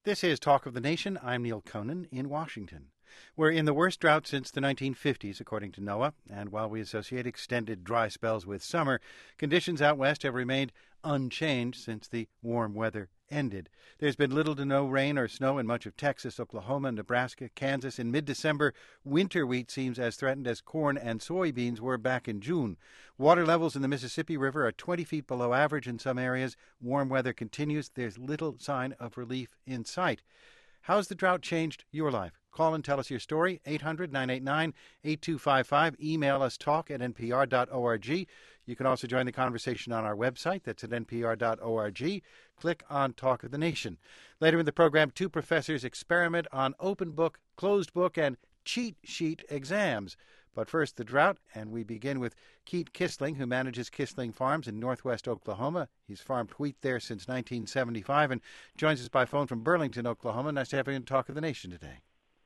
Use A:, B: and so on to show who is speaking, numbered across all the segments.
A: This is Talk of the Nation. I'm Neil Conan in Washington. We're in the worst drought since the 1950s, according to NOAA, and while we associate extended dry spells with summer, conditions out west have remained unchanged since the warm weather ended. There's been little to no rain or snow in much of Texas, Oklahoma, Nebraska, Kansas. In mid-December, winter wheat seems as threatened as corn and soybeans were back in June. Water levels in the Mississippi River are 20 feet below average in some areas. Warm weather continues. There's little sign of relief in sight. How's the drought changed your life? Call and tell us your story, 800-989-8255. Email us, talk@npr.org. You can also join the conversation on our website. That's at npr.org. Click on Talk of the Nation. Later in the program, two professors experiment on open book, closed book, and cheat sheet exams. But first, the drought, and we begin with Keith Kissling, who manages Kissling Farms in northwest Oklahoma. He's farmed wheat there since 1975 and joins us by phone from Burlington, Oklahoma. Nice to have you on Talk of the Nation today.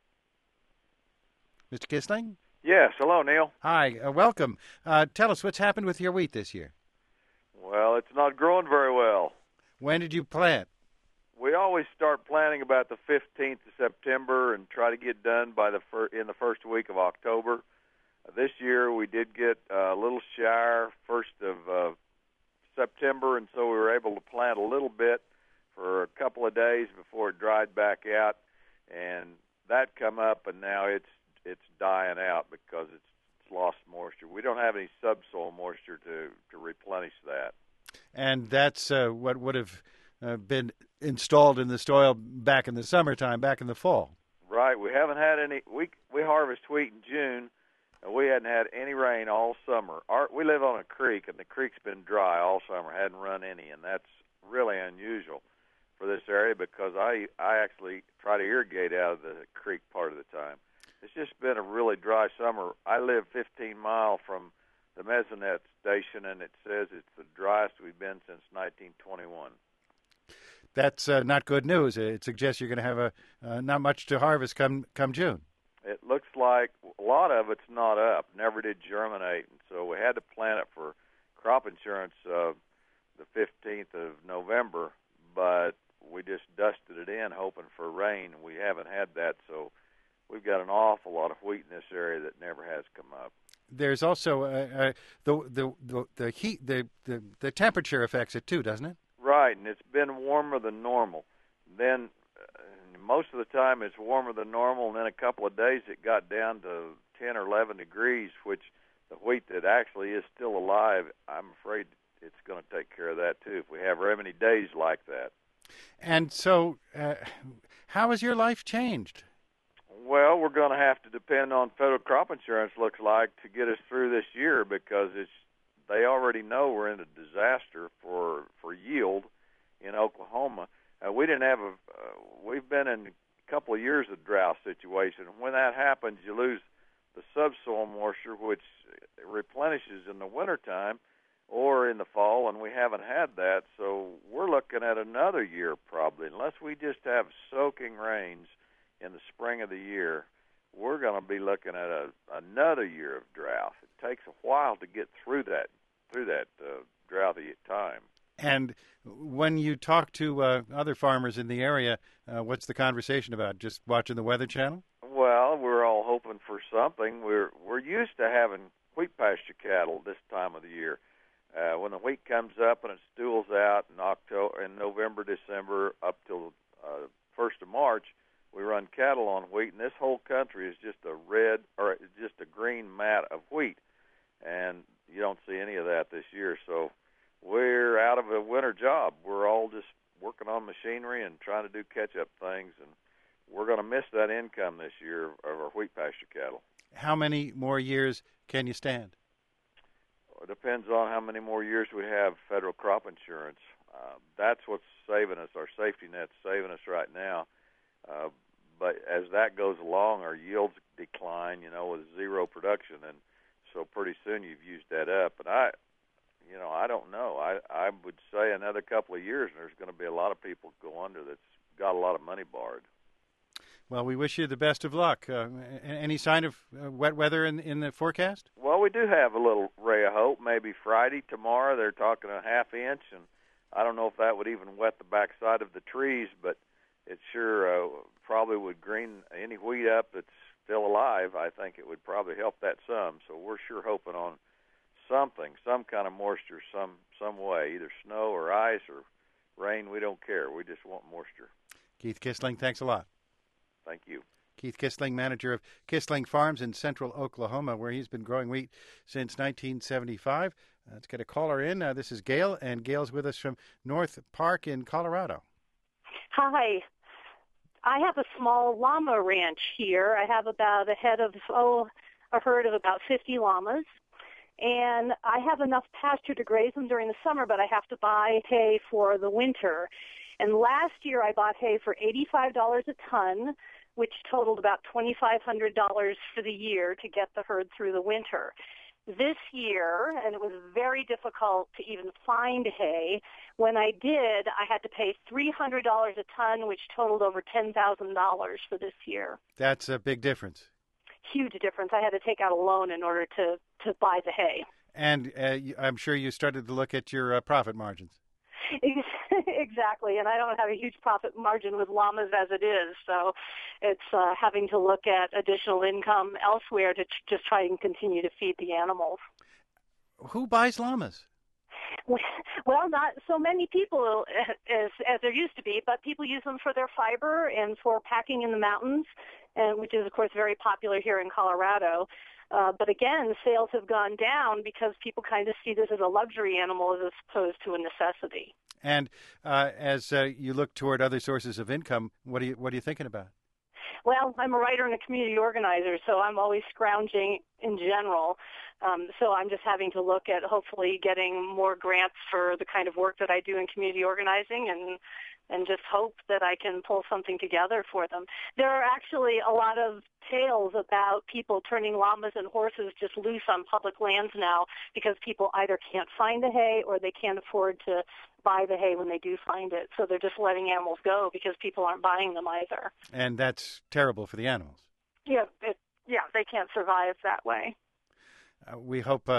A: Mr. Kissling?
B: Yes. Hello, Neil.
A: Hi. Welcome. Tell us what's happened with your wheat this year.
B: Well, it's not growing very well.
A: When did you plant?
B: We always start planting about the 15th of September and try to get done by in the first week of October. This year we did get a little shyer 1st of September, and so we were able to plant a little bit for a couple of days before it dried back out, and that come up, and now it's dying out because it's lost moisture. We don't have any subsoil moisture to replenish that.
A: And that's what would have been installed in the soil back in the summertime, back in the fall.
B: Right. We haven't had any. We harvest wheat in June, and we hadn't had any rain all summer. We live on a creek, and the creek's been dry all summer, hadn't run any, and that's really unusual for this area because I actually try to irrigate out of the creek part of the time. It's just been a really dry summer. I live 15 miles from the Mesonet station, and it says it's the driest we've been since 1921.
A: That's not good news. It suggests you're going to have not much to harvest come June.
B: It looks like a lot of it's not up, never did germinate, and so we had to plant it for crop insurance the 15th of November, but we just dusted it in hoping for rain. We haven't had that, so we've got an awful lot of wheat in this area that never has come up.
A: There's also the heat, the temperature affects it too, doesn't it?
B: Right, and it's been warmer than normal. Then most of the time it's warmer than normal, and then a couple of days it got down to 10 or 11 degrees, which the wheat that actually is still alive, I'm afraid it's going to take care of that too if we have very many days like that.
A: And so how has your life changed?
B: Well, we're going to have to depend on federal crop insurance, looks like, to get us through this year because they already know we're in a disaster for yield in Oklahoma. We didn't have we've been in a couple of years of drought situation. When that happens, you lose the subsoil moisture, which replenishes in the wintertime or in the fall, and we haven't had that. So we're looking at another year probably, unless we just have soaking rains in the spring of the year. We're going to be looking at another year of drought. It takes a while to get through that drouthy time.
A: And when you talk to other farmers in the area, what's the conversation about? Just watching the Weather Channel?
B: Well, we're all hoping for something. We're used to having wheat pasture cattle this time of the year. When the wheat comes up and it stools out in November, December, up till 1st of March, we run cattle on wheat, and this whole country is just a green mat of wheat, and you don't see any of that this year. So we're out of a winter job. We're all just working on machinery and trying to do catch-up things, and we're going to miss that income this year of our wheat pasture cattle.
A: How many more years can you stand?
B: It depends on how many more years we have federal crop insurance. That's what's saving us. Our safety net's saving us right now. But as that goes along, our yields decline, with zero production, and so pretty soon you've used that up. And I don't know. I would say another couple of years, and there's going to be a lot of people go under that's got a lot of money borrowed.
A: Well, we wish you the best of luck. Any sign of wet weather in the forecast?
B: Well, we do have a little ray of hope. Maybe Friday, tomorrow, they're talking a half inch, and I don't know if that would even wet the backside of the trees, but it sure would green any wheat up that's still alive, I think it would probably help that some. So we're sure hoping on something, some kind of moisture, some way, either snow or ice or rain. We don't care. We just want moisture.
A: Keith Kissling, thanks a lot.
B: Thank you.
A: Keith Kissling, manager of Kissling Farms in central Oklahoma, where he's been growing wheat since 1975. Let's get a caller in. This is Gail, and Gail's with us from North Park in Colorado.
C: Hi. I have a small llama ranch here. I have about a herd of about 50 llamas. And I have enough pasture to graze them during the summer, but I have to buy hay for the winter. And last year I bought hay for $85 a ton, which totaled about $2,500 for the year to get the herd through the winter. This year, and it was very difficult to even find hay, when I did, I had to pay $300 a ton, which totaled over $10,000 for this year.
A: That's a big difference. Huge
C: difference. I had to take out a loan in order to buy the hay.
A: And I'm sure you started to look at your profit margins.
C: Exactly, and I don't have a huge profit margin with llamas as it is, so it's having to look at additional income elsewhere to just try and continue to feed the animals.
A: Who buys llamas?
C: Well, not so many people as there used to be, but people use them for their fiber and for packing in the mountains, and which is, of course, very popular here in Colorado. But again, sales have gone down because people kind of see this as a luxury animal as opposed to a necessity.
A: And as you look toward other sources of income, what are you thinking about?
C: Well, I'm a writer and a community organizer, so I'm always scrounging in general. So I'm just having to look at hopefully getting more grants for the kind of work that I do in community organizing and just hope that I can pull something together for them. There are actually a lot of tales about people turning llamas and horses just loose on public lands now because people either can't find the hay or they can't afford to buy the hay when they do find it. So they're just letting animals go because people aren't buying them either.
A: And that's terrible for the animals.
C: Yeah, they can't survive that way.
A: We hope,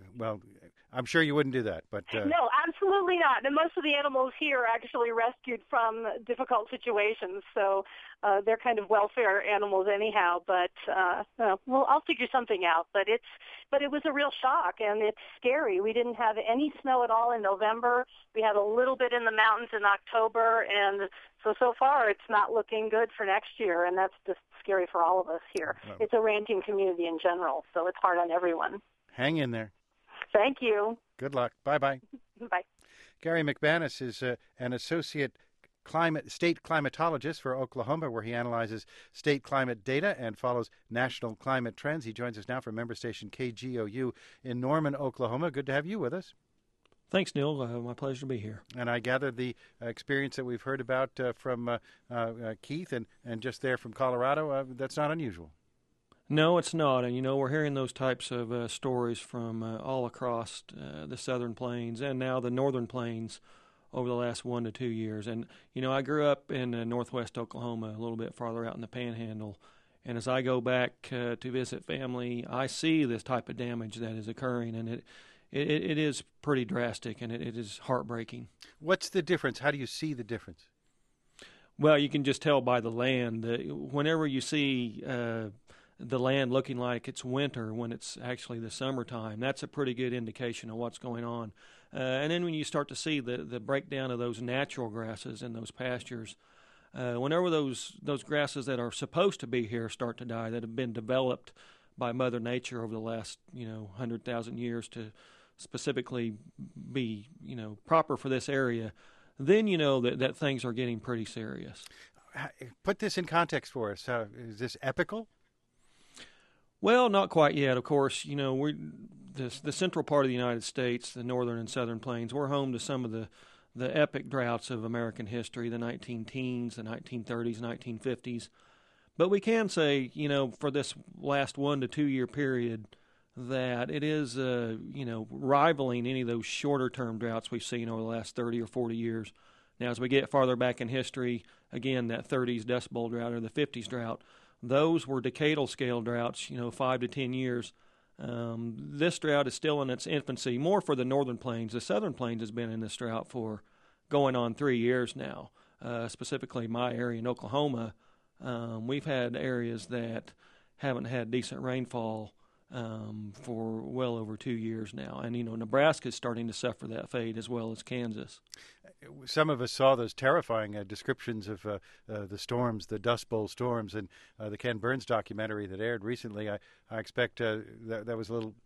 A: I'm sure you wouldn't do that, but...
C: No, absolutely not. And most of the animals here are actually rescued from difficult situations, so they're kind of welfare animals anyhow, but I'll figure something out. But it was a real shock, and it's scary. We didn't have any snow at all in November. We had a little bit in the mountains in October, and so far it's not looking good for next year, and that's just scary for all of us here. Well, it's a ranching community in general, so it's hard on everyone.
A: Hang in there.
C: Thank you.
A: Good luck. Bye-bye.
C: Bye.
A: Gary McManus is an associate state climatologist for Oklahoma, where he analyzes state climate data and follows national climate trends. He joins us now from member station KGOU in Norman, Oklahoma. Good to have you with us.
D: Thanks, Neil. My pleasure to be here.
A: And I gather the experience that we've heard about from Keith and just there from Colorado, that's not unusual.
D: No, it's not. And, we're hearing those types of stories from all across the southern plains and now the northern plains over the last 1 to 2 years. And, I grew up in northwest Oklahoma, a little bit farther out in the Panhandle. And as I go back to visit family, I see this type of damage that is occurring, and it is pretty drastic, and it is heartbreaking.
A: What's the difference? How do you see the difference?
D: Well, you can just tell by the land. Whenever you see the land looking like it's winter when it's actually the summertime, that's a pretty good indication of what's going on. And then when you start to see the breakdown of those natural grasses in those pastures, whenever those grasses that are supposed to be here start to die, that have been developed by Mother Nature over the last 100,000 years to specifically be proper for this area, then that things are getting pretty serious.
A: Put this in context for us. Is this epical?
D: Well, not quite yet. Of course, we're the central part of the United States, the northern and southern plains. We're home to some of the epic droughts of American history, the 19-teens, the 1930s, 1950s. But we can say, for this last 1 to 2 year period, that it is, rivaling any of those shorter-term droughts we've seen over the last 30 or 40 years. Now, as we get farther back in history, again, that 30s Dust Bowl drought or the 50s drought, those were decadal scale droughts, 5 to 10 years. This drought is still in its infancy, more for the northern plains. The southern plains has been in this drought for going on 3 years now. Specifically, my area in Oklahoma, We've had areas that haven't had decent rainfall for well over 2 years now. And, Nebraska's starting to suffer that fate as well as Kansas.
A: Some of us saw those terrifying descriptions of the storms, the Dust Bowl storms, and the Ken Burns documentary that aired recently. I expect that was a little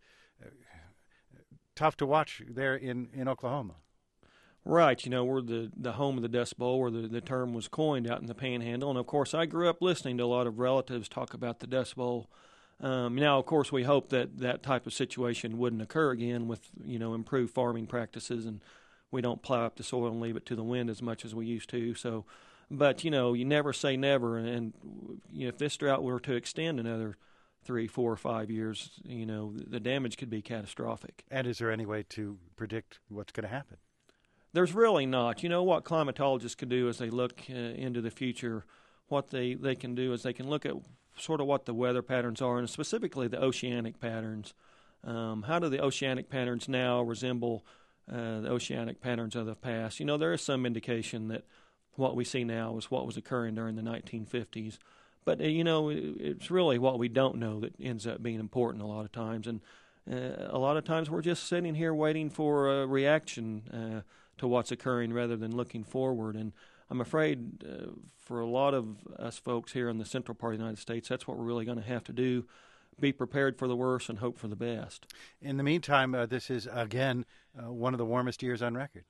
A: tough to watch there in Oklahoma.
D: Right. We're the home of the Dust Bowl, where the term was coined out in the Panhandle. And, of course, I grew up listening to a lot of relatives talk about the Dust Bowl. Now, of course, we hope that type of situation wouldn't occur again with, improved farming practices, and we don't plow up the soil and leave it to the wind as much as we used to. So, but, you never say never. And if this drought were to extend another 3, 4, or 5 years, the damage could be catastrophic.
A: And is there any way to predict what's going to happen?
D: There's really not. What climatologists can do as they look into the future, what they can do is they can look at sort of what the weather patterns are, and specifically the oceanic patterns. How do the oceanic patterns now resemble the oceanic patterns of the past? There is some indication that what we see now is what was occurring during the 1950s. But, it's really what we don't know that ends up being important a lot of times. And a lot of times we're just sitting here waiting for a reaction to what's occurring rather than looking forward. And I'm afraid for a lot of us folks here in the central part of the United States, that's what we're really going to have to do, be prepared for the worst and hope for the best.
A: In the meantime, this is, again, one of the warmest years on record.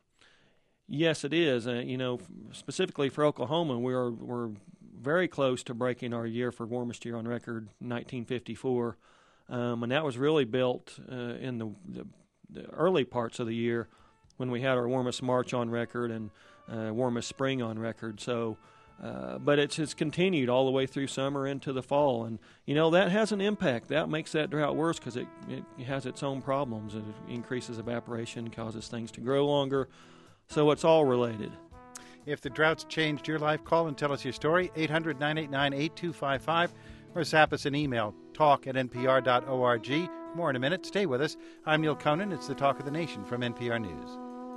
D: Yes, it is. Specifically for Oklahoma, we're very close to breaking our year for warmest year on record, 1954. And that was really built in the early parts of the year when we had our warmest March on record and warmest spring on record. So, but it's continued all the way through summer into the fall. And, that has an impact. That makes that drought worse because it has its own problems. It increases evaporation, causes things to grow longer. So it's all related.
A: If the drought's changed your life, call and tell us your story, 800-989-8255, or zap us an email, talk@npr.org. More in a minute. Stay with us. I'm Neil Conan. It's the Talk of the Nation from NPR News.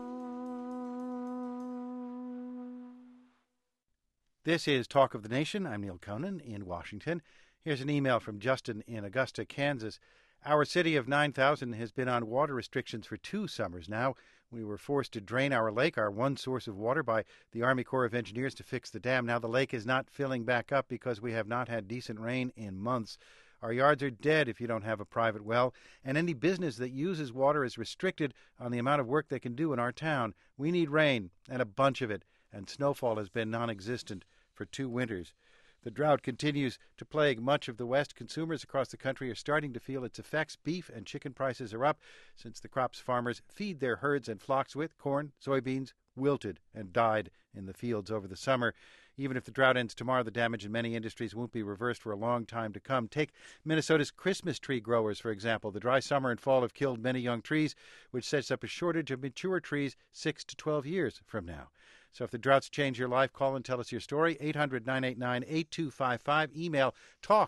A: This is Talk of the Nation. I'm Neil Conan in Washington. Here's an email from Justin in Augusta, Kansas. Our city of 9,000 has been on water restrictions for 2 summers now. We were forced to drain our lake, our one source of water, by the Army Corps of Engineers to fix the dam. Now the lake is not filling back up because we have not had decent rain in months. Our yards are dead if you don't have a private well, and any business that uses water is restricted on the amount of work they can do in our town. We need rain, and a bunch of it, and snowfall has been non-existent for 2 winters. The drought continues to plague much of the West. Consumers across the country are starting to feel its effects. Beef and chicken prices are up since the crops farmers feed their herds and flocks with, corn, soybeans, wilted and died in the fields over the summer. Even if the drought ends tomorrow, the damage in many industries won't be reversed for a long time to come. Take Minnesota's Christmas tree growers, for example. The dry summer and fall have killed many young trees, which sets up a shortage of mature trees 6 to 12 years from now. So if the droughts change your life, call and tell us your story, 800-989-8255. Email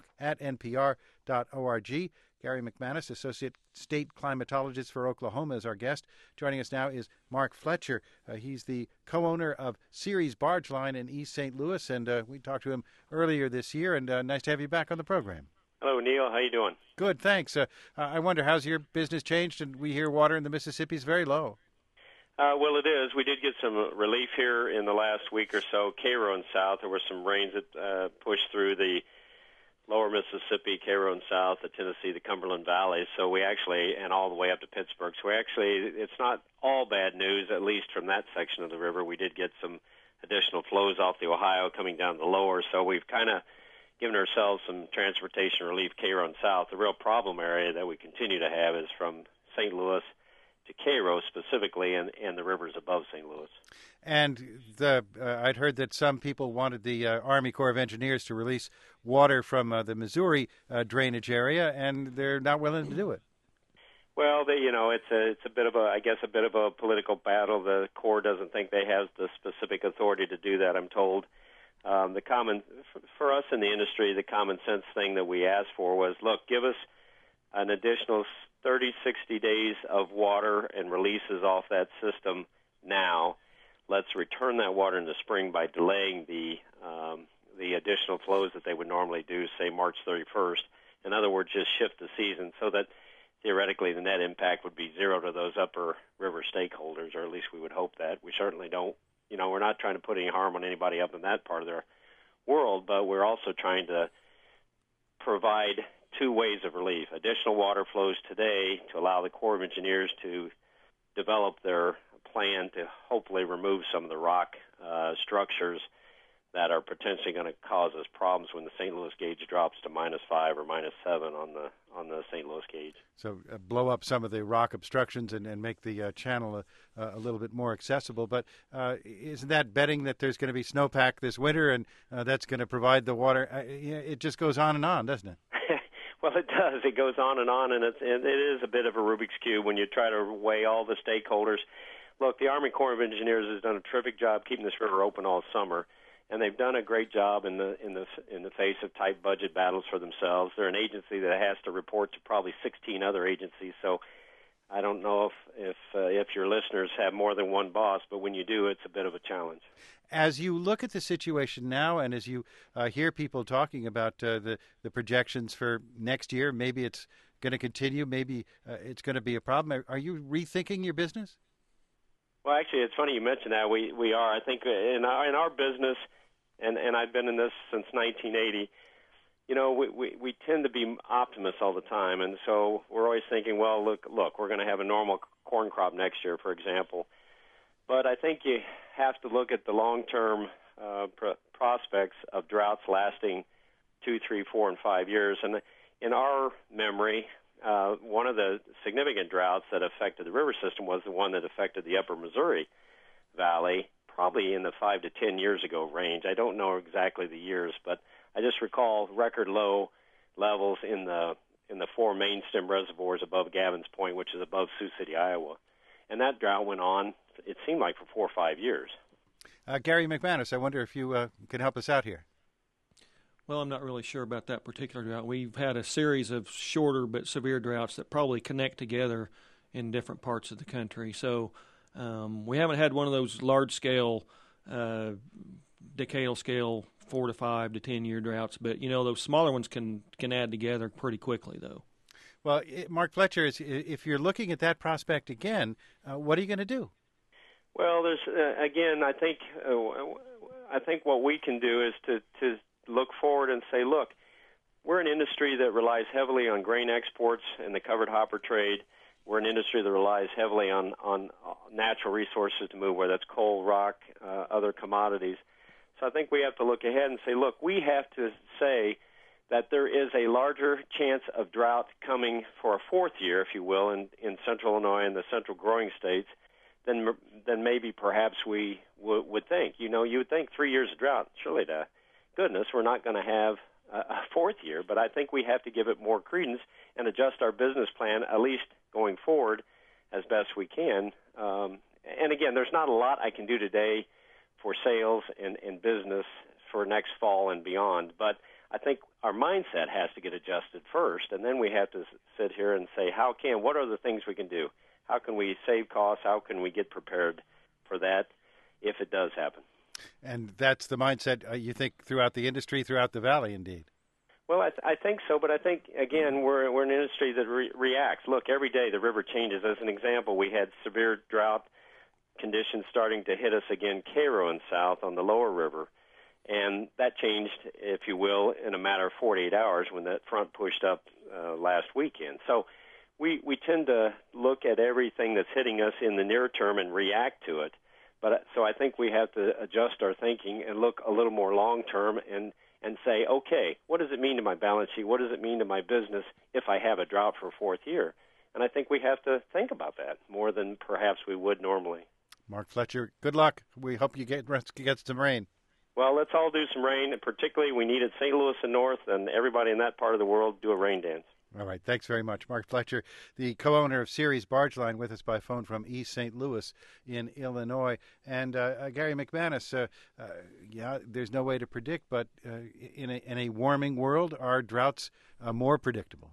A: talk@npr.org. Gary McManus, Associate State Climatologist for Oklahoma, is our guest. Joining us now is Mark Fletcher. He's the co-owner of Ceres Barge Line in East St. Louis, and we talked to him earlier this year, and nice to have you back on the program.
E: Hello, Neil. How you doing?
A: Good, thanks. I wonder, how's your business changed? And we hear water in the Mississippi is very low.
E: Well, it is. We did get some relief here in the last week or so. Cairo and South, there were some rains that pushed through the lower Mississippi, Cairo and South, the Tennessee, the Cumberland Valley. So we actually, and all the way up to Pittsburgh. So we actually, it's not all bad news, at least from that section of the river. We did get some additional flows off the Ohio coming down the lower. So we've kind of given ourselves some transportation relief, Cairo and South. The real problem area that we continue to have is from St. Louis to Cairo specifically, and the rivers above St. Louis.
A: And I'd heard that some people wanted the Army Corps of Engineers to release water from the Missouri drainage area, and they're not willing to do it.
E: Well, it's a bit of a political battle. The Corps doesn't think they have the specific authority to do that, I'm told. For us in the industry, the common sense thing that we asked for was, look, give us an additional 30, 60 days of water and releases off that system now. Let's return that water in the spring by delaying the additional flows that they would normally do, say March 31st. In other words, just shift the season so that theoretically the net impact would be zero to those upper river stakeholders, or at least we would hope that. We certainly don't, we're not trying to put any harm on anybody up in that part of their world, but we're also trying to provide two ways of relief. Additional water flows today to allow the Corps of Engineers to develop their plan to hopefully remove some of the rock structures that are potentially going to cause us problems when the St. Louis gauge drops to -5 or -7 on the St. Louis gauge.
A: So blow up some of the rock obstructions and make the channel a little bit more accessible. But isn't that betting that there's going to be snowpack this winter and that's going to provide the water? It just goes on, doesn't it?
E: Well, it does. It goes on, and it is a bit of a Rubik's Cube when you try to weigh all the stakeholders. Look, the Army Corps of Engineers has done a terrific job keeping this river open all summer, and they've done a great job in the face of tight budget battles for themselves. They're an agency that has to report to probably 16 other agencies, so I don't know if your listeners have more than one boss, but when you do, it's a bit of a challenge.
A: As you look at the situation now, and as you hear people talking about the projections for next year, maybe it's going to continue, maybe it's going to be a problem. Are you rethinking your business?
E: Well, actually, it's funny you mentioned that. We are. I think in our business, and I've been in this since 1980. We tend to be optimists all the time, and so we're always thinking, well, look, we're going to have a normal corn crop next year, for example. But I think you have to look at the long-term prospects of droughts lasting 2, 3, 4, and 5 years. And in our memory, one of the significant droughts that affected the river system was the one that affected the upper Missouri Valley, probably in the 5 to 10 years ago range. I don't know exactly the years, but I just recall record low levels in the 4 main stem reservoirs above Gavin's Point, which is above Sioux City, Iowa. And that drought went on, it seemed like, for 4 or 5 years.
A: Gary McManus, I wonder if you can help us out here.
D: Well, I'm not really sure about that particular drought. We've had a series of shorter but severe droughts that probably connect together in different parts of the country. So we haven't had one of those large-scale, decadal scale 4 to 5 to 10 year droughts, but those smaller ones can add together pretty quickly, though.
A: Well, Mark Fletcher, if you're looking at that prospect again, what are you going to do?
E: Well, there's again, I think what we can do is to look forward and say, look, we're an industry that relies heavily on grain exports and the covered hopper trade. We're an industry that relies heavily on natural resources to move, whether that's coal, rock, other commodities. So I think we have to look ahead and say, look, we have to say that there is a larger chance of drought coming for a fourth year, if you will, in central Illinois and the central growing states than maybe perhaps we would think. You would think 3 years of drought, surely to goodness, we're not going to have a fourth year, but I think we have to give it more credence and adjust our business plan, at least going forward, as best we can. And again, there's not a lot I can do today for sales and business for next fall and beyond, but I think our mindset has to get adjusted first, and then we have to sit here and say, what are the things we can do? How can we save costs? How can we get prepared for that if it does happen?
A: And that's the mindset, you think, throughout the industry, throughout the valley, indeed.
E: Well, I think so, but I think, again, we're an industry that reacts. Look, every day the river changes. As an example, we had severe drought conditions starting to hit us again, Cairo and south on the lower river. And that changed, if you will, in a matter of 48 hours when that front pushed up last weekend. So we tend to look at everything that's hitting us in the near term and react to it. But so I think we have to adjust our thinking and look a little more long term and say, okay, what does it mean to my balance sheet? What does it mean to my business if I have a drought for a fourth year? And I think we have to think about that more than perhaps we would normally.
A: Mark Fletcher, good luck. We hope you get some rain.
E: Well, let's all do some rain, and particularly we need it St. Louis and north, and everybody in that part of the world do a rain dance.
A: All right. Thanks very much. Mark Fletcher, the co-owner of Ceres Barge Line, with us by phone from East St. Louis in Illinois. And Gary McManus, there's no way to predict, but in a warming world, are droughts more predictable?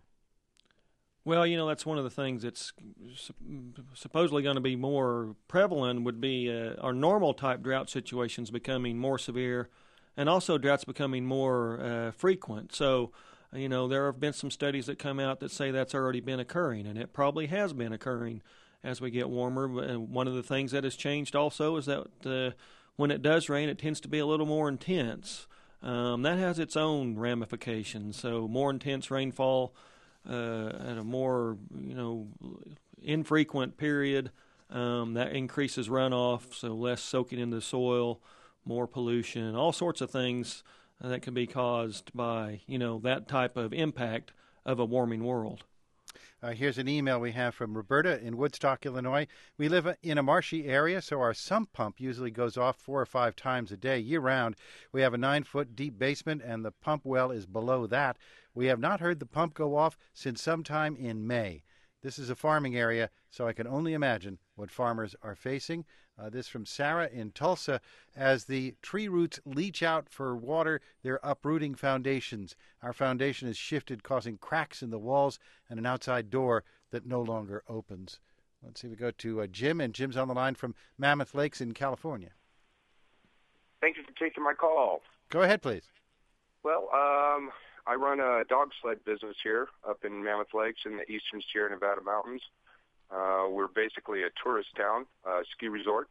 D: Well, that's one of the things that's supposedly going to be more prevalent would be our normal type drought situations becoming more severe and also droughts becoming more frequent. So, there have been some studies that come out that say that's already been occurring, and it probably has been occurring as we get warmer. One of the things that has changed also is that when it does rain, it tends to be a little more intense. That has its own ramifications. So more intense rainfall at a more infrequent period, that increases runoff, so less soaking into the soil, more pollution, all sorts of things that can be caused by that type of impact of a warming world.
A: Here's an email we have from Roberta in Woodstock, Illinois. We live in a marshy area, so our sump pump usually goes off 4 or 5 times a day, year-round. We have a 9-foot deep basement, and the pump well is below that. We have not heard the pump go off since sometime in May. This is a farming area, so I can only imagine what farmers are facing. This from Sarah in Tulsa. As the tree roots leach out for water, they're uprooting foundations. Our foundation is shifted, causing cracks in the walls and an outside door that no longer opens. Let's see, we go to Jim, and Jim's on the line from Mammoth Lakes in California.
F: Thank you for taking my call.
A: Go ahead, please.
F: Well, I run a dog sled business here up in Mammoth Lakes in the eastern Sierra Nevada mountains. We're basically a tourist town, ski resort.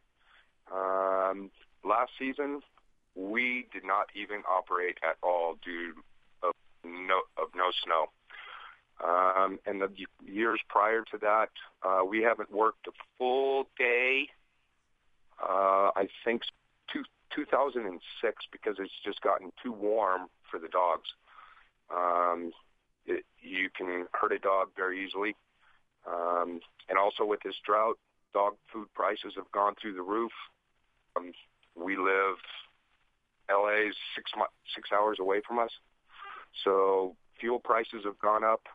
F: Last season, we did not even operate at all due of no snow. And the years prior to that, we haven't worked a full day, I think 2006, because it's just gotten too warm for the dogs. You can hurt a dog very easily. And also with this drought, dog food prices have gone through the roof. We live, LA's 6 hours away from us, so fuel prices have gone up.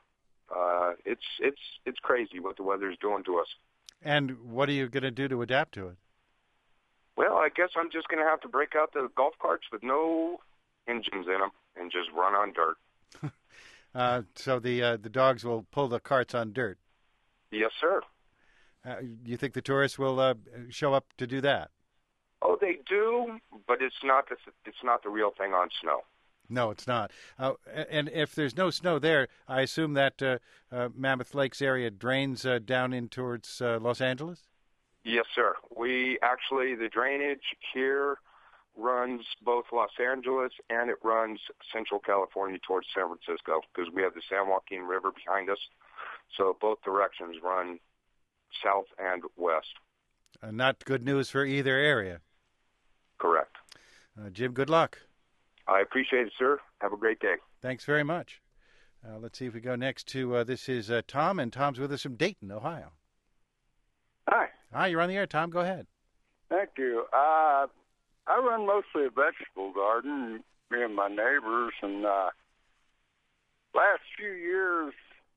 F: It's crazy what the weather's doing to us.
A: And what are you going to do to adapt to it?
F: Well, I guess I'm just going to have to break out the golf carts with no engines in them and just run on dirt.
A: So the dogs will pull the carts on dirt?
F: Yes, sir.
A: You think the tourists will show up to do that?
F: Oh, they do, but it's not the real thing on snow.
A: No, it's not. And if there's no snow there, I assume that Mammoth Lakes area drains down in towards Los Angeles?
F: Yes, sir. The drainage here runs both Los Angeles and it runs Central California towards San Francisco because we have the San Joaquin River behind us. So both directions run south and west.
A: Not good news for either area.
F: Correct.
A: Jim, good luck.
F: I appreciate it, sir. Have a great day.
A: Thanks very much. Let's see if we go next to, this is Tom, and Tom's with us from Dayton, Ohio.
G: Hi.
A: Hi, you're on the air, Tom. Go ahead.
G: Thank you. I run mostly a vegetable garden, me and my neighbors, and last few years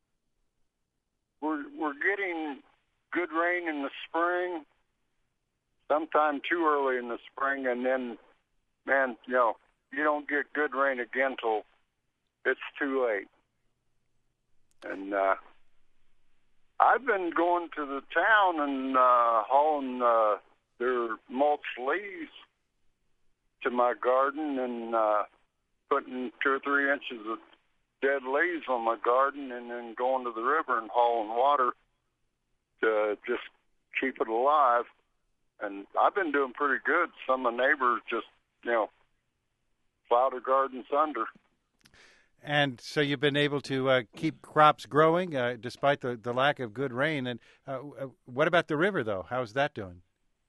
G: we're getting good rain in the spring, sometime too early in the spring, and then, man, you don't get good rain again till it's too late. And I've been going to the town and hauling their mulch leaves to my garden and putting 2 or 3 inches of dead leaves on my garden and then going to the river and hauling water to just keep it alive. And I've been doing pretty good. Some of the neighbors just, plow their gardens under.
A: And so you've been able to keep crops growing despite the lack of good rain. And what about the river, though? How's that doing?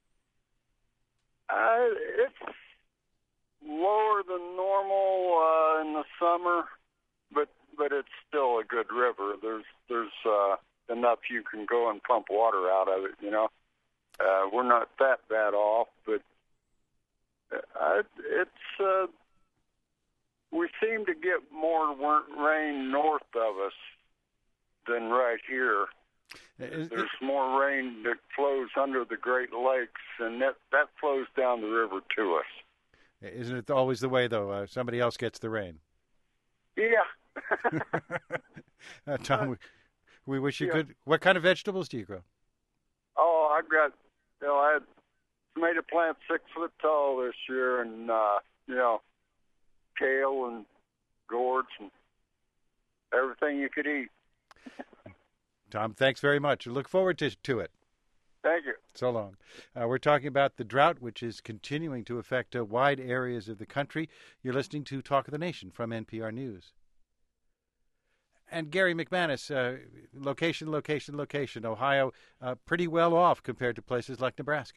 G: It's lower than normal in the summer, but it's still a good river. There's enough you can go and pump water out of it. We're not that bad off, but we seem to get more rain north of us than right here. There's more rain that flows under the Great Lakes, and that flows down the river to us.
A: Isn't it always the way, though? Somebody else gets the rain.
G: Yeah.
A: Tom, we wish you good. What kind of vegetables do you grow?
G: Oh, I've got, I had tomato plants 6 foot tall this year, and, kale and gourds and everything you could eat.
A: Tom, thanks very much. Look forward to it.
G: Thank you.
A: So long. We're talking about the drought, which is continuing to affect wide areas of the country. You're listening to Talk of the Nation from NPR News. And Gary McManus, location. Ohio, pretty well off compared to places like Nebraska.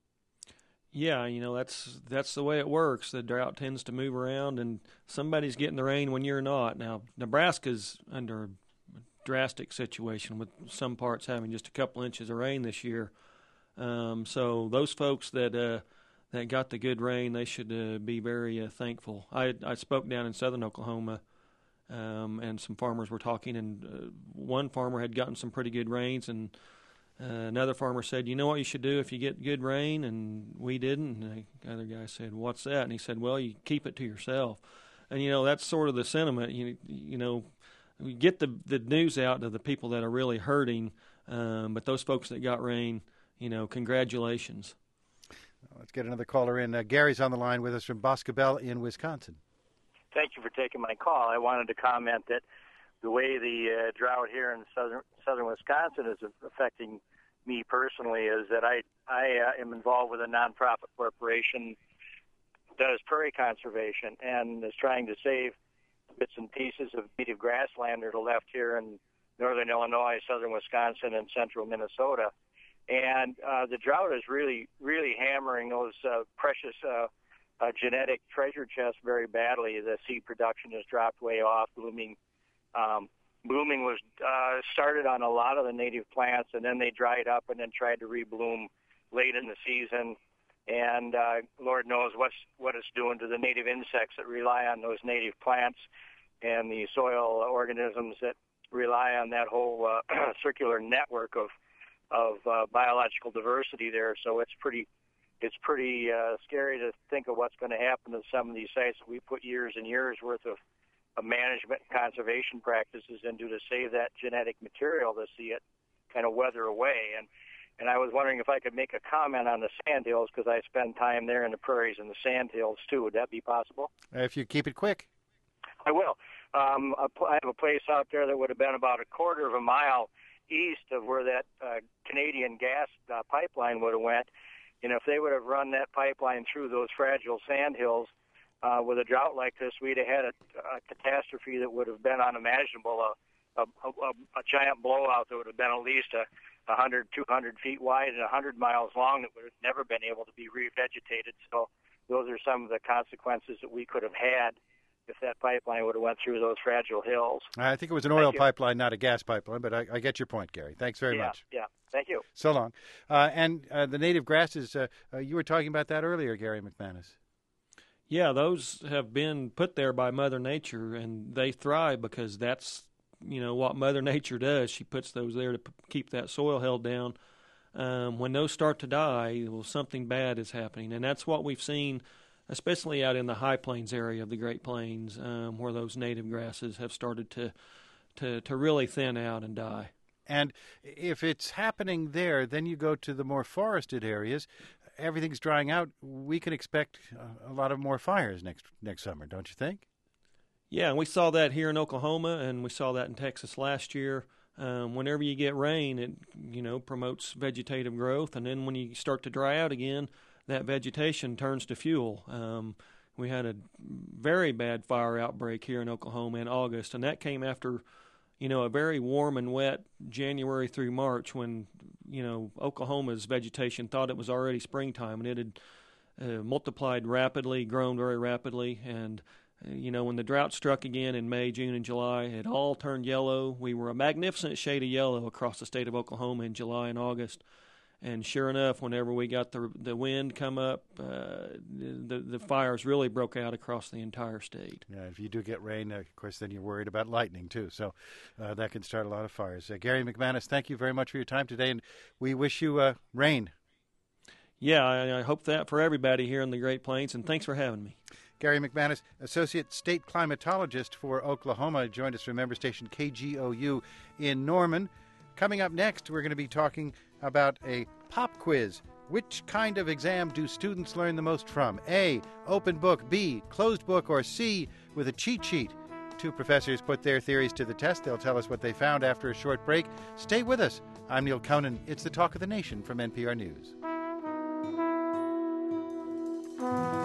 D: Yeah, that's the way it works. The drought tends to move around, and somebody's getting the rain when you're not. Now, Nebraska's under a drastic situation with some parts having just a couple inches of rain this year. So those folks that got the good rain, they should be very thankful. I spoke down in southern Oklahoma, and some farmers were talking, and one farmer had gotten some pretty good rains, and another farmer said, you know what you should do if you get good rain, and we didn't. And the other guy said, what's that? And he said, well, you keep it to yourself. And, that's sort of the sentiment. We get the news out to the people that are really hurting, but those folks that got rain, congratulations.
A: Let's get another caller in. Gary's on the line with us from Boscobel in Wisconsin.
H: Thank you for taking my call. I wanted to comment that the way the drought here in southern Wisconsin is affecting me personally is that I am involved with a nonprofit corporation that does prairie conservation and is trying to save bits and pieces of native grassland that are left here in northern Illinois, southern Wisconsin, and central Minnesota. And the drought is really, really hammering those precious genetic treasure chests very badly. The seed production has dropped way off. Blooming was started on a lot of the native plants, and then they dried up and then tried to rebloom late in the season. And Lord knows what it's doing to the native insects that rely on those native plants and the soil organisms that rely on that whole circular network of biological diversity there. So it's pretty scary to think of what's going to happen to some of these sites that we put years and years worth of management and conservation practices into to save that genetic material, to see it kind of weather away. And I was wondering if I could make a comment on the sandhills, because I spend time there in the prairies and the sandhills too. Would that be possible?
A: If you keep it quick.
H: I will. I have a place out there that would have been about a quarter of a mile east of where that Canadian gas pipeline would have went. And if they would have run that pipeline through those fragile sandhills with a drought like this, we'd have had a catastrophe that would have been unimaginable, a giant blowout that would have been at least 100, 200 feet wide and 100 miles long that would have never been able to be revegetated. So those are some of the consequences that we could have had if that pipeline would have went through those fragile hills.
A: I think it was an oil pipeline, not a gas pipeline, but I get your point, Gary. Thanks very much.
H: Yeah, thank you.
A: So long. And the native grasses, you were talking about that earlier, Gary McManus.
D: Yeah, those have been put there by Mother Nature, and they thrive because that's, what Mother Nature does. She puts those there to keep that soil held down. When those start to die, well, something bad is happening, and that's what we've seen, especially out in the high plains area of the Great Plains, where those native grasses have started to really thin out and die.
A: And if it's happening there, then you go to the more forested areas. Everything's drying out. We can expect a lot of more fires next summer, don't you think?
D: Yeah, and we saw that here in Oklahoma, and we saw that in Texas last year. Whenever you get rain, it promotes vegetative growth, and then when you start to dry out again, that vegetation turns to fuel. We had a very bad fire outbreak here in Oklahoma in August, and that came after, a very warm and wet January through March when, Oklahoma's vegetation thought it was already springtime, and it had multiplied rapidly, grown very rapidly, and when the drought struck again in May, June, and July, it all turned yellow. We were a magnificent shade of yellow across the state of Oklahoma in July and August. And sure enough, whenever we got the wind come up, the fires really broke out across the entire state.
A: Yeah, if you do get rain, of course, then you're worried about lightning, too. So that can start a lot of fires. Gary McManus, thank you very much for your time today, and we wish you rain.
D: Yeah, I hope that for everybody here in the Great Plains, and thanks for having me.
A: Gary McManus, Associate State Climatologist for Oklahoma, joined us from member station KGOU in Norman. Coming up next, we're going to be talking about a pop quiz Which kind of exam do students learn the most from? A, open book, B, closed book, or C, with a cheat sheet? Two professors put their theories to the test. They'll tell us what they found after a short break. Stay with us. I'm Neil Conan. It's the Talk of the Nation from NPR News.